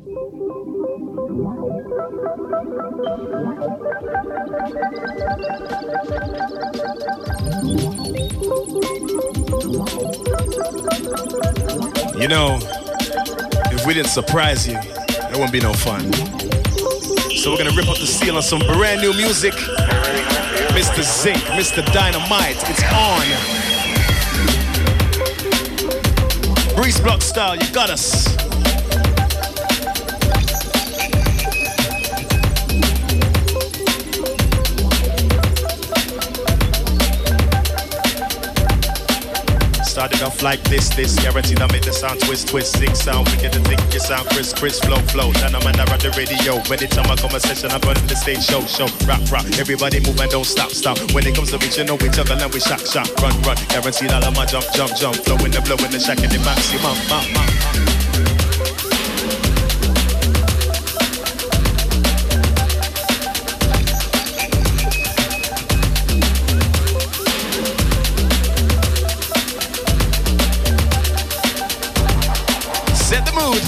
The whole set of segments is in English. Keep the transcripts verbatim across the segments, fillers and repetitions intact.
You know, if we didn't surprise you, it wouldn't be no fun. So we're gonna rip up the seal on some brand new music. Mister Zinc, Mister Dynamite, it's on. Breeze Block style, you got us. Started off like this, this guaranteed I make the sound twist, twist, sing sound, wicked and think you sound crisp, crisp, flow, flow. Then I'm on the radio. Anytime I come a session, I'm running the stage, show, show, rock, rock. Everybody move and don't stop, stop. When it comes to reach, you know we juggle and we shock, shock, run, run. Guaranteed all of my jump, jump, jump. Flow in the blow in the shack in the maximum, ma, ma, ma. Set the mood.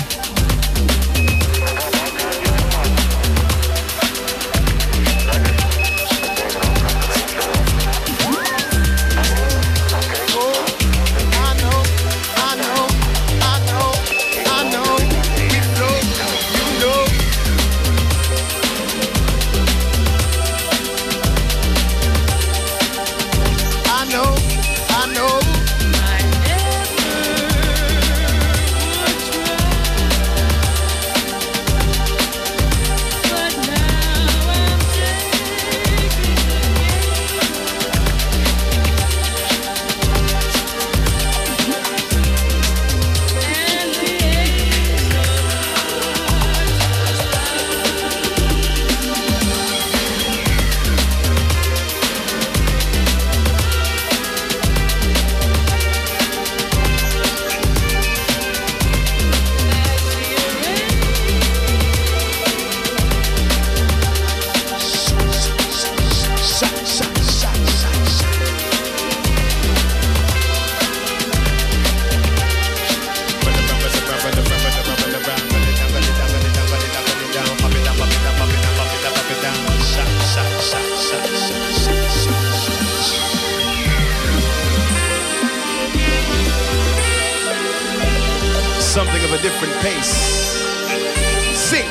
Something of a different pace. Zinc.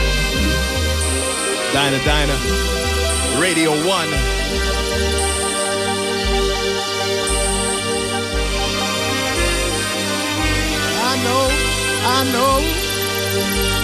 Dinah, Dinah. Radio One. I know, I know.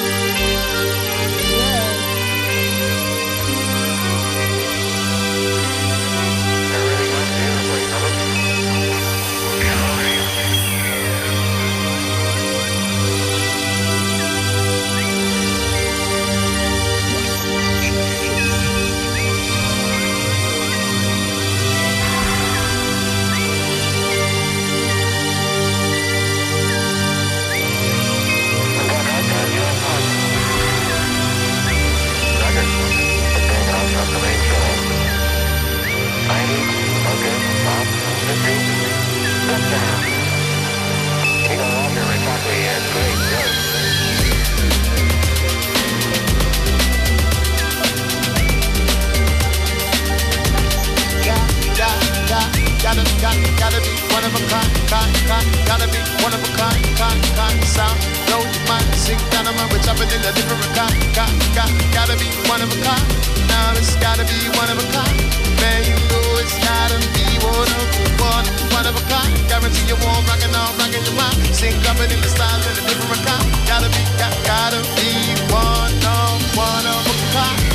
Gotta, gotta, gotta be one of a kind, kind, kind. Gotta be one of a kind, kind, kind. Sound, blow your mind, sing dynamite. We're chopping in a different kind, kind, kind. Gotta be one of a kind. Now it's gotta be one of a kind. Man, you know it's gotta be one of a one, one of a kind. Guarantee you won't rockin' on, rockin' your mind. Sing dropping in the style in a different kind. Gotta be, got, gotta be one of, one of a kind.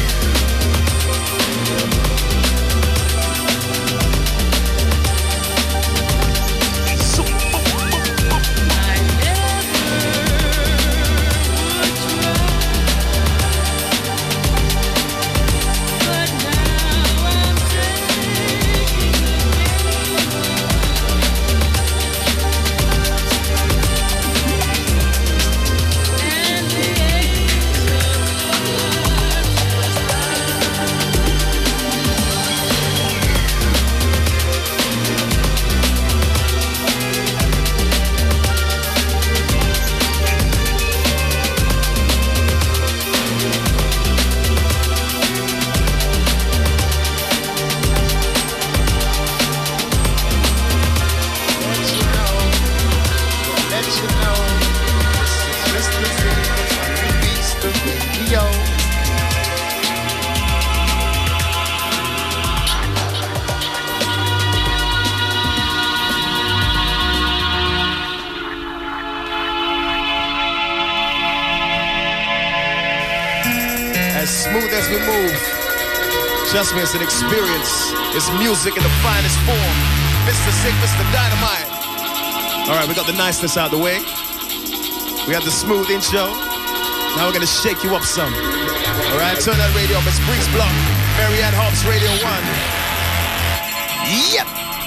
as smooth as we move. Trust me, it's an experience. It's music in the finest form. Mister Sick, Mister Dynamite. All right, we got the niceness out of the way. We have the smooth intro. Now we're gonna shake you up some. All right, turn that radio up. It's Breeze Block, Marianne Hobbs, Radio One. Yep.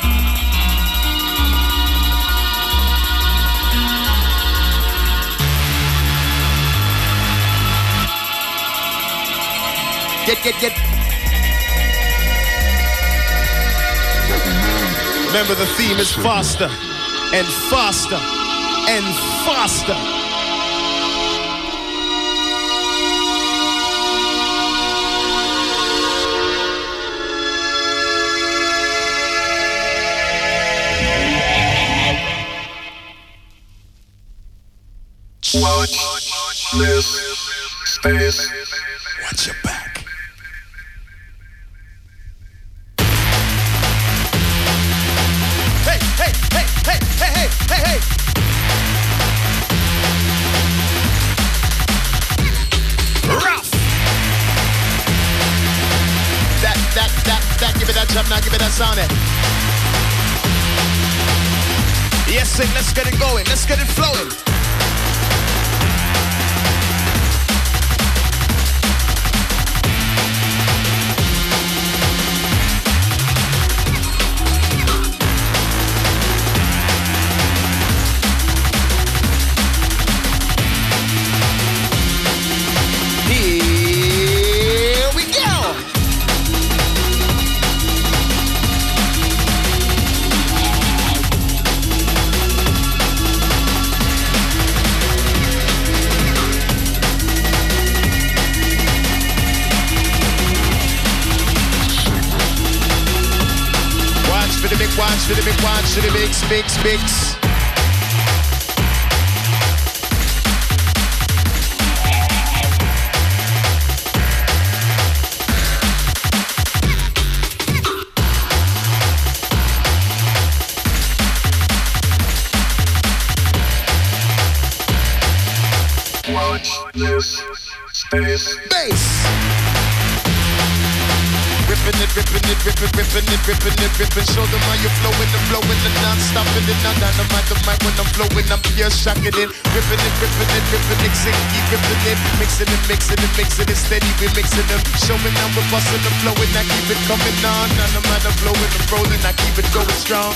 Get, get, get. Remember, the theme is faster and faster and faster. Watch this space. Watch your back. Hey, hey, hey, hey, hey, hey, hey, hey. Rough. That, that, that, that, give it that jump now, give it that sound it. Yes, sing, let's get it going, let's get it flowing. Watch for the big watch for the mix, mix, mix. Watch this space. Bass. Ripping it, ripping it, ripping, ripping it, ripping it, ripping. Show them how you're flowing and flowing and non-stopping it. Not dynamite the mic when I'm flowing, I'm pure shocking it. Ripping it, ripping it, ripping it, sing, keep ripping it. Mixing it, mixing it, mixing it, steady, we mixing them. Showing how we're busting and flowing, I keep it coming on. Dynamite I'm flowing and rolling, I keep it going strong.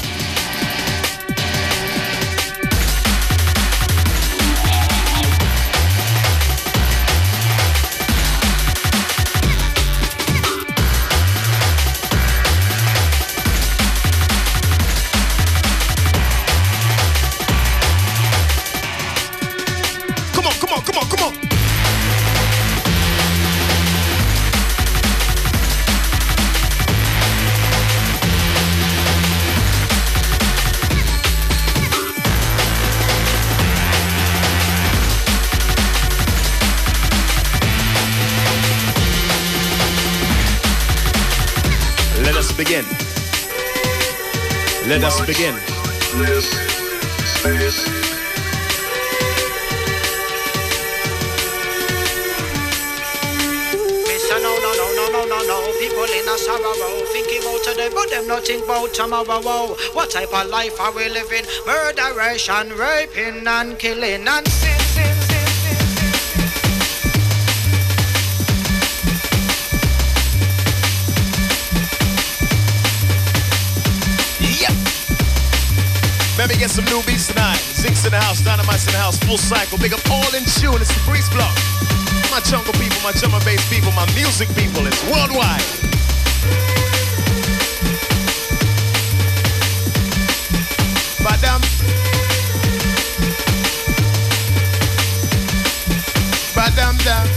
Begin. Let us begin. This space. Mister No, no, no, no, no, no, no. People in a sorrow, thinking about today, but them not think about tomorrow. What type of life are we living? Murderation, raping and killing and sin, sin, sin. Let me get some new beats tonight. Zincs in the house, Dynamite's in the house, full cycle. Big up all in tune, it's the Breeze Block. My jungle people, my drummer bass people, my music people, it's worldwide. Badam. Badam dam.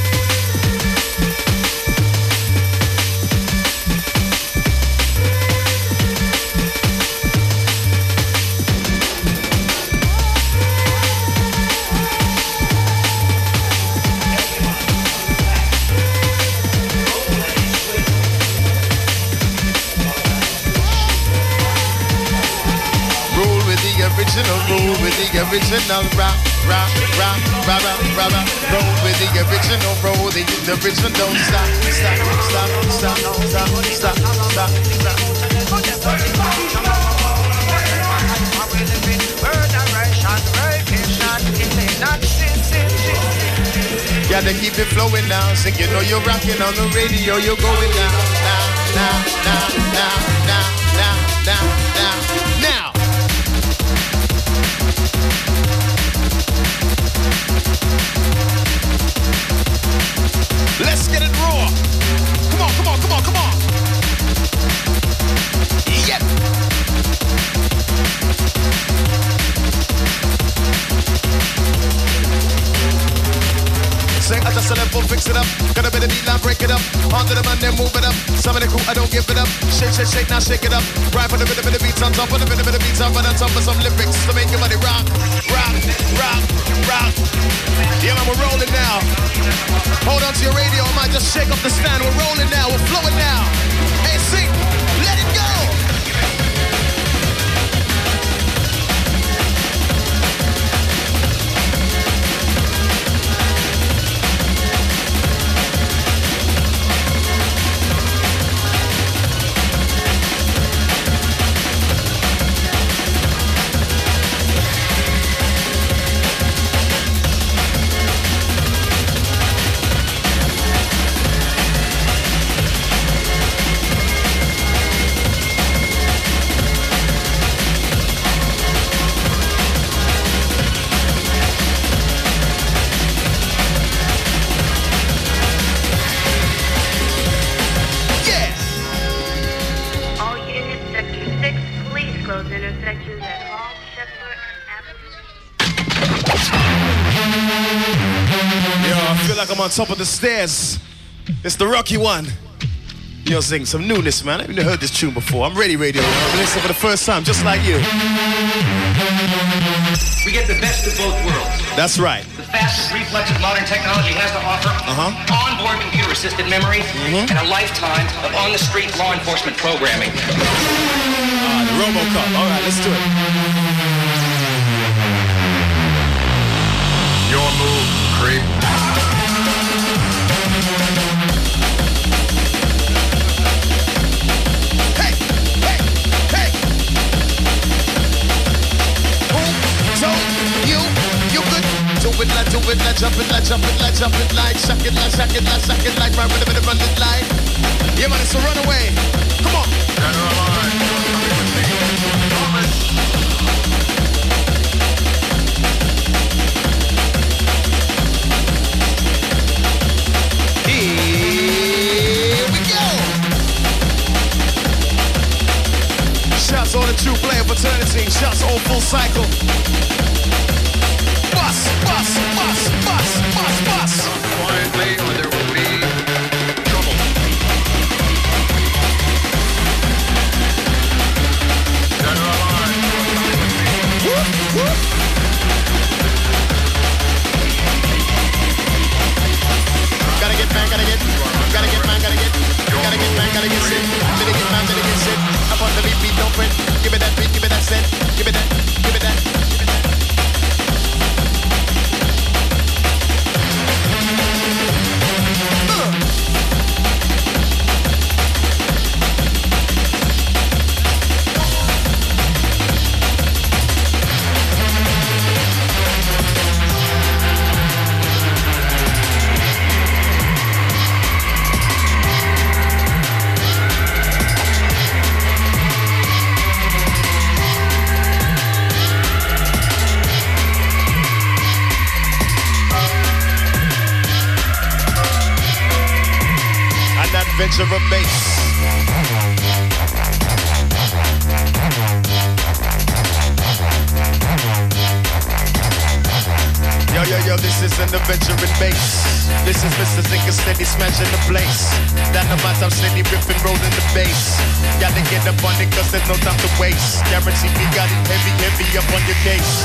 Original the original rock, rock, rock, rock, rock, rock. Roll with the original, roll the original. Don't stop, stop, stop, stop, stop, stop, stop, stop. Gotta keep it flowing now. Sing, you know you're rocking on the radio. You're going now, now, now, now, now, now, now, now, now, now. Let's get it raw. Come on, come on, come on, come on. Yep. Sing, I just a level, fix it up. Got a bit of beat line, break it up. Onto the man, then move it up. Some of the crew, I don't give it up. Shake, shake, shake, now shake it up. Right for the bit of the beats on top, on the bit of the beats on, but on top of some lyrics to make your body rock, rock, rock, rock. Yeah, man, we're rolling now. Hold on to your radio, I might just shake up the stand. We're rolling now, we're flowing now. Hey, sing, let it go. I'm on top of the stairs. It's the Rocky one. Yo, sing some newness, man. I've never heard this tune before. I'm ready, radio. I'm listening for the first time, just like you. We get the best of both worlds. That's right. The fastest reflexes modern technology has to offer, uh-huh. onboard computer-assisted memory, mm-hmm. and a lifetime of on-the-street law enforcement programming. Ah, the RoboCop. All right, let's do it. Your move, creep. Do it like, do it like, jump it like, jump it like, jump it like, shock it like, shock it like, shock it like, right with a bit of run it like. Yeah, man, it's a runaway. Come on. General line, you're coming with me. Thomas. Here we go. Shouts all the true player fraternity. Shouts all full cycle. Bus, bus, bus, bus, bus, bus. Quietly, or there will be trouble. General line, you're coming with me. Whoop, whoop. Gotta get man, gotta get, gotta get man, gotta get, gotta get man, gotta get sit. Better get man, better get sit. Up on the beat, beat, don't quit. Give it that beat, give it that set. Give it that, give it that, give it that. Adventure of bass. Yo, yo, yo, this is an adventure in bass. This is Mister Zinker steady smashing the place. Dynamite, I'm steady ripping, rolling the bass. Gotta get up on it cause there's no time to waste. Guarantee me got it heavy, heavy up on your case.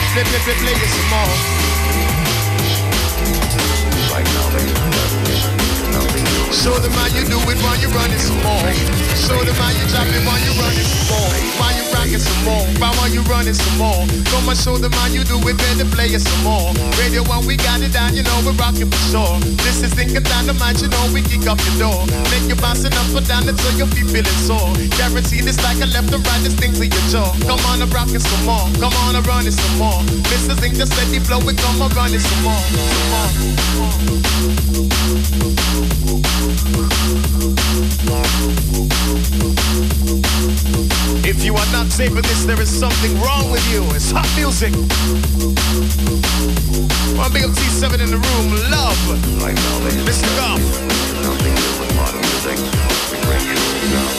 play, play, play, play it some more. Right now, ladies and gentlemen, nothing new. Show them how you do it while you running some more. Show them how you drop it while you running some more. While you rocking some more. While you running some more. Come and show them how you do it, better play it some more. Radio one, we got it down, you know we're rocking for sure. This is thinking dynamite, you know we kick up your door. Make you bouncing up and down until your feet feeling sore. Guaranteed it's like a left or right, this thing to your jaw. Come on and rocking some more. Come on and running some more. Mister Zink just let me flow it, come on running some more. Some more. If you are not saving this, there is something wrong with you. It's hot music. One big up T seven in the room. Love. Right now, ladies and Mister Goff. gentlemen, nothing new with modern music. We bring you love,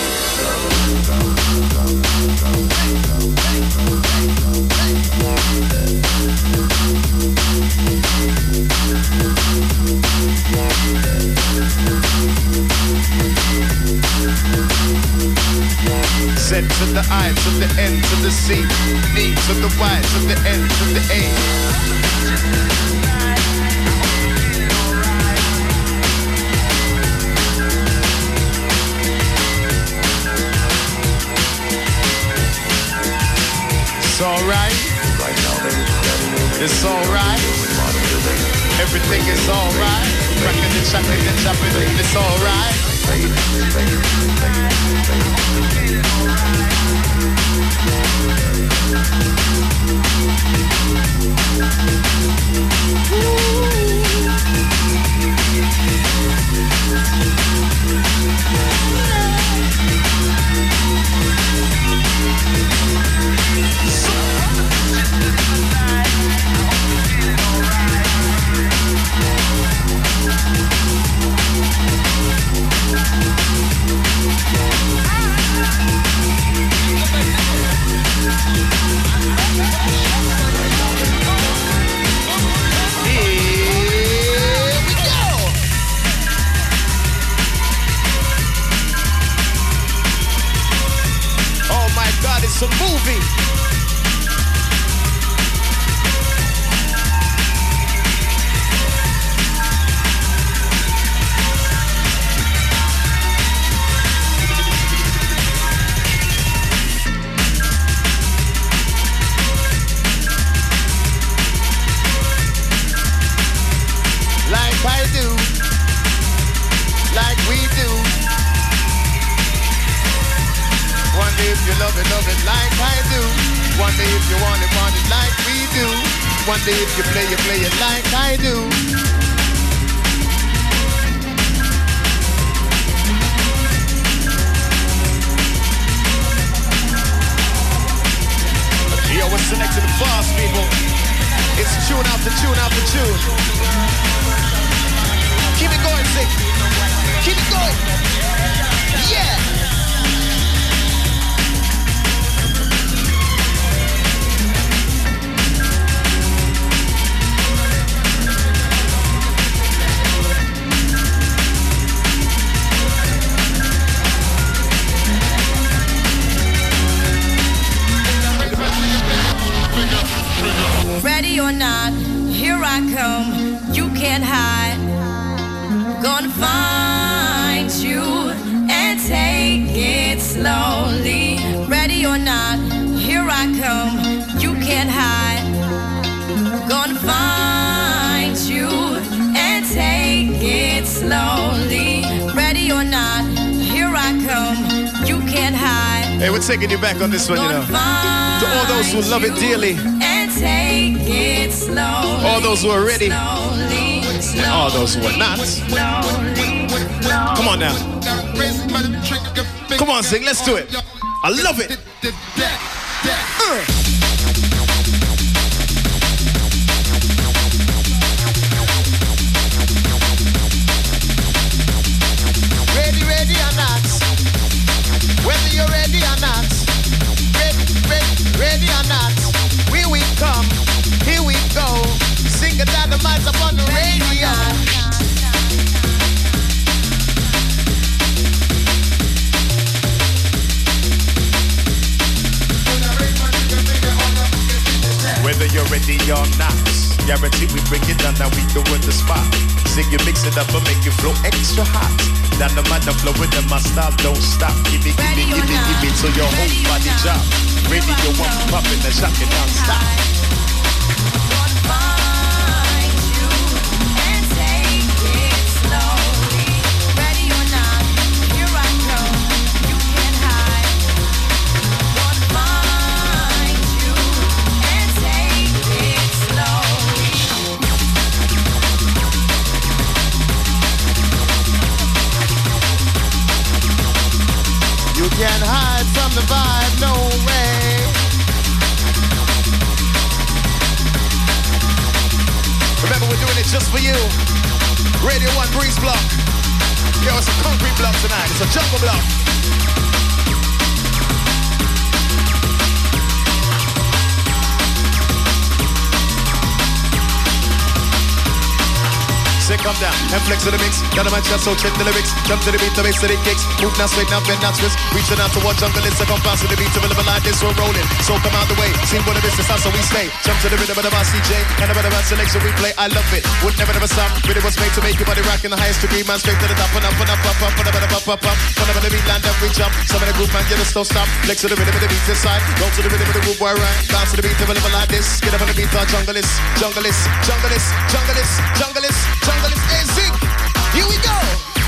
Z to the I, to the N, to the C, D to the Y, to the N, to the A. It's alright. right now, ladies and gentlemen, It's alright. with modern music. Everything is alright. Rockin' and chopping and chopping, it's alright. Fade, fade, fade, fade. It's a movie. Like I do, like we do. One day if you love it, love it like I do. One day if you want it, want it like we do. One day if you play it, play it like I do. Yo, we're selecting the boss, people. It's tune after tune after tune. Keep it going, Zink. Keep it going. Yeah. Ready or not, here I come, you can't hide. Gonna find you and take it slowly. Ready or not, here I come, you can't hide. Gonna find you and take it slowly. Ready or not, here I come, you can't hide. Hey, we're taking you back on this one, you know. To all those who love it dearly. Take it slowly, all those who are ready, slowly, slowly, and all those who are not. Slowly, slowly. Come on now. Come on, Zing, let's do it. I love it. Uh. Ready, ready or not, whether you're ready or not, ready, ready, ready or not. Here we come, here we go. Sing a dynamite up on the radio. you ready or not. Guarantee we bring it down, now we go in the spot. Sing you mix it up and make you flow extra hot. Down the man, the flow with them, my style don't stop. Give me, give me, give me, give me to your whole body job. Radio one popping and shocking non-stop. Can't hide from the vibe, no way. Remember, we're doing it just for you. Radio one Breeze Block. Yo, it's a concrete block tonight. It's a jungle block. Say come down and flex to the mix. Got a man just so check the lyrics. Jump to the beat, the bass to the kicks. Move now, straight now, bend now, twist. Reaching out to what jungle is. So come bounce to the beat to rhythm like this. We're rolling. So come out the way. See what it is, it's how so we stay. Jump to the rhythm of the boss C J. And the rhythm of selection we play. I love it. Would never, never stop. Really was made to make your body rock in the highest degree. Man, straight to the top and up and up, up, up, and up, and up, up, up. Whenever the beat land up, we jump. Some of the group man, you just don't stop. Flex to the rhythm of the beat inside. Go to the rhythm of the group boy right. Bounce to the beat to rhythm like this. Get up on the beat, our jungle is, jungle is, jungle is, jungle is, jungle is, jungle is, hey, zing. Here we go.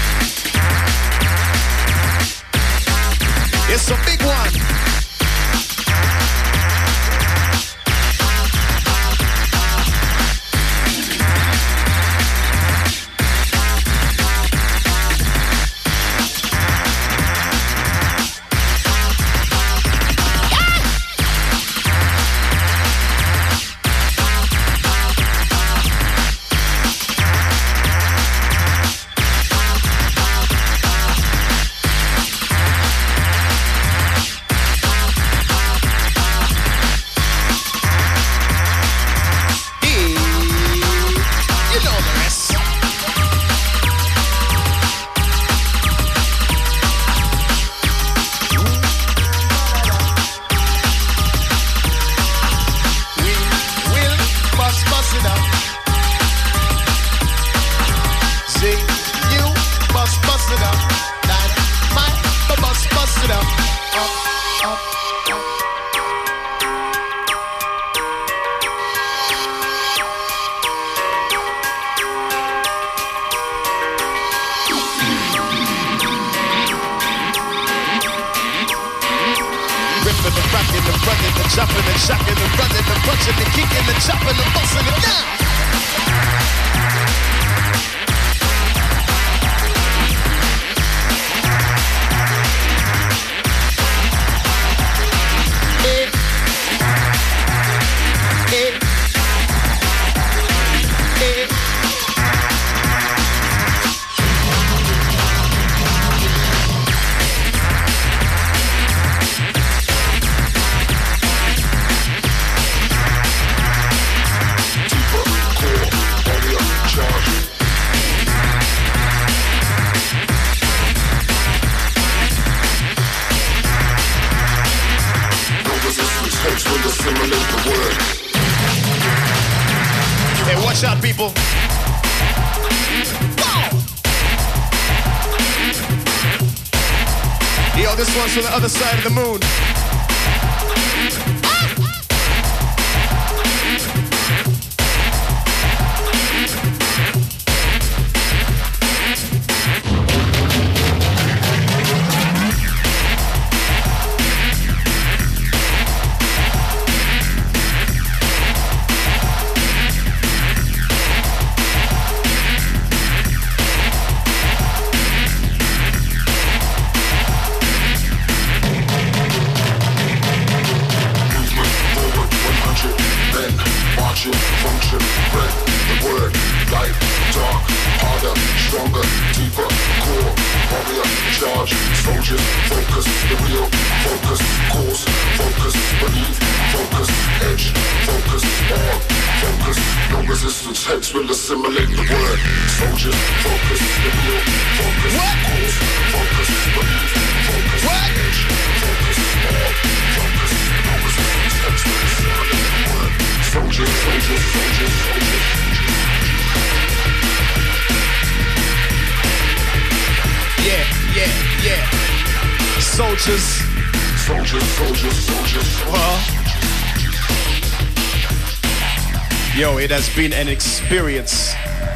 It's a big one. To the other side of the moon. Yeah, yeah, yeah. Soldiers. Soldiers, soldiers, soldiers. Well, yo, it has been an experience.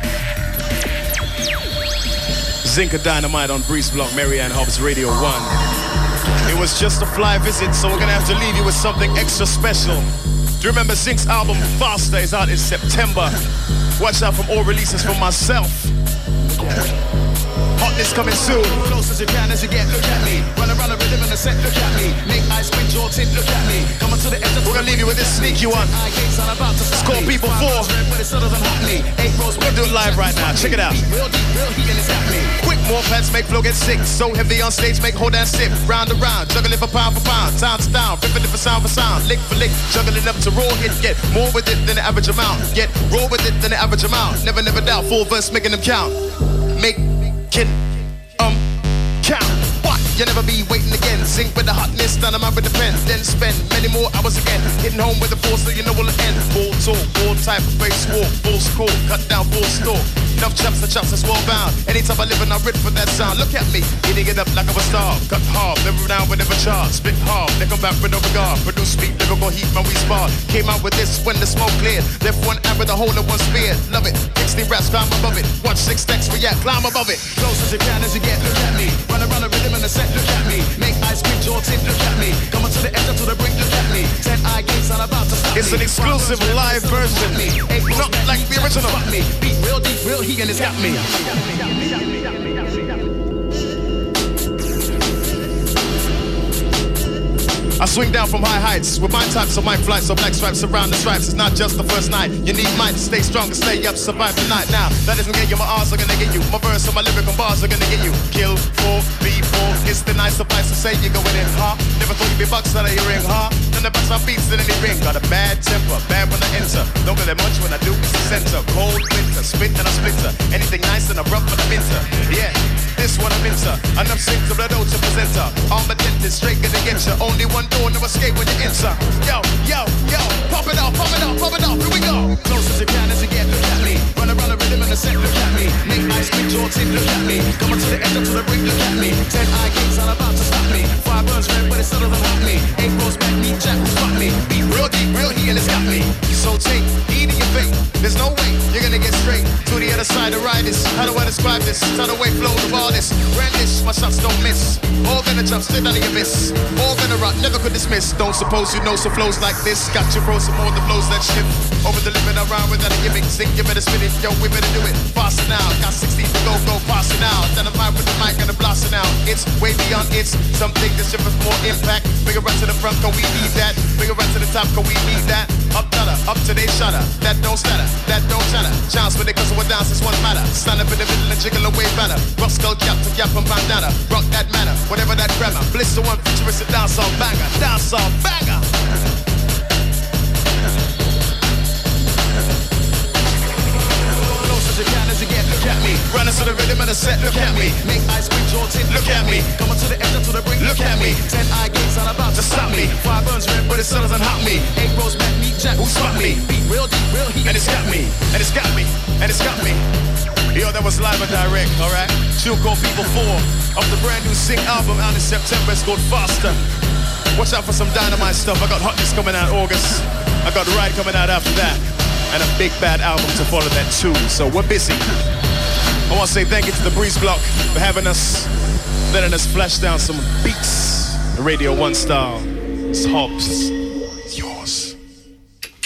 Zinka Dynamite on Breeze Block, Marianne Hobbs Radio one. It was just a fly visit, so we're gonna have to leave you with something extra special. Do you remember Zink's album Faster is out in September? Watch out for more releases from myself. Hotness coming soon. Close as you can as you get, look at me. Run around the rhythm in the set, look at me. Make eyes squint your tint, look at me. Coming to the edge of the We're gonna leave you with this sneaky one. It's called People four. We're doing live right now, check it out. Quick, more pads make flow get sick. So heavy on stage, make hold and sip. Round and round, juggling for pound for pound. Sound to down, ripping it for sound for sound. Lick for lick, juggling up to raw hit. Get more with it than the average amount. Get raw with it than the average amount. Never, never doubt, full verse making them count. Make Kid, um, count. What? You'll never be waiting again. Zinc with the hotness, done I'm with the pen. Then spend many more hours again. Hitting home with the force so you know will end. Full talk, full type of face walk, full score, cut down, full store. Enough chops and chops, that's well bound. Anytime I live and I rip for that sound. Look at me, eating it up like I was starved. Cut half, never down, but never charged. Spit half, they come back with no regard. Produce speed, lyrical heat, my we spar. Came out with this when the smoke cleared. Left one hand with a hole in one spear. Love it, sixty raps, climb above it. Watch six stacks react, climb above it. Close as you can as you get, look at me. Run around the rhythm in the set, look at me. Make eyes squint your tint, look at me. Coming to the edge up to the brink, look at me. Ten eye gates, I'm about to stop It's an exclusive live version. Not like the original. Beat real deep, real heat, and it's got me. I swing down from high heights with my types of mic flights, so black stripes around the stripes. It's not just the first night. You need might to stay strong and stay up, survive the night. Now, that doesn't get you, my R's are gonna get you. My verse and my lyrical bars are gonna get you. Kill, four, be four. It's the nice suffice to say you're going in, huh? Never thought you'd be bucks out of your ring, huh? Then the bucks are beats in any ring. Got a bad temper, bad when I enter. Don't get that much when I do, it's the center. Cold winter, spit and I splitter. Anything nice and I'm rough when I'm into. Yeah. This one I'm into. Enough sings of the dough to presenter. All my dentist straight gonna get you. Only one door, no escape when you enter. Yo, yo, yo, pop it off, pop it off, pop it off. Here we go. Close as you can as you get, look at me. Run around the rhythm in the set, look at me. Make eyes squint your tint, look at me. Coming to the edge up to the brink, look at me. Ten eye gates, I'm about to stop me. Fire burns red, but it's still doesn't hurt me. Eight rows back, neat jack, who's fuck me. Beat real deep, real heat, and it's got me. So take heed in your fate. There's no way you're gonna get straight to the other side to ride this. How do I describe this? Turn away, flow the wildest. Brandish, my shots don't miss. All gonna jump straight out of your abyss. All gonna rock, never could dismiss. Don't suppose you know some flows like this. Got your bros, some more the flows that shift. Over the limit, around without a gimmick. Sing, you better spin it, yo, we better do it. Faster now, got sixteen to go, go faster now. Then I'm out with the mic and the blasting out. It's way beyond it's something that's just with more impact. Bring it right to the front, can we need that? Bring it right to the top, can we need that? Up stutter, up to they shutter. That don't stutter, that don't chatter. Chance when they cause we're dance, it's one matter. Stand up in the middle and jiggle away banner. Rock skull cap to cap and bandana. Rock that manner, whatever that grammar. Blister one futuristic dance on banger. Dance on banger. Close as you can as you get, look at me. Running to the rhythm of the set, look at me. Make eyes squint your tint, Look at me. Coming to the edge up to the brink, Look at me. Ten eye gates, I'm about to stop me. Fire burns red, but it still doesn't hurt me. Eight rows back, neat jack, Who's fuck me? Beat real deep, real heat, And it's got me, and it's got me, and it's got me. Yo, that was live and direct, alright? Tune called People four of the brand new Sing album out in September. It's called Faster. Watch out for some dynamite stuff. I got Hotness coming out August. I got Ride coming out after that. And a big bad album to follow that too. So we're busy. I want to say thank you to the Breeze Block for having us, letting us flash down some beats. The Radio One style. It's Hobbs.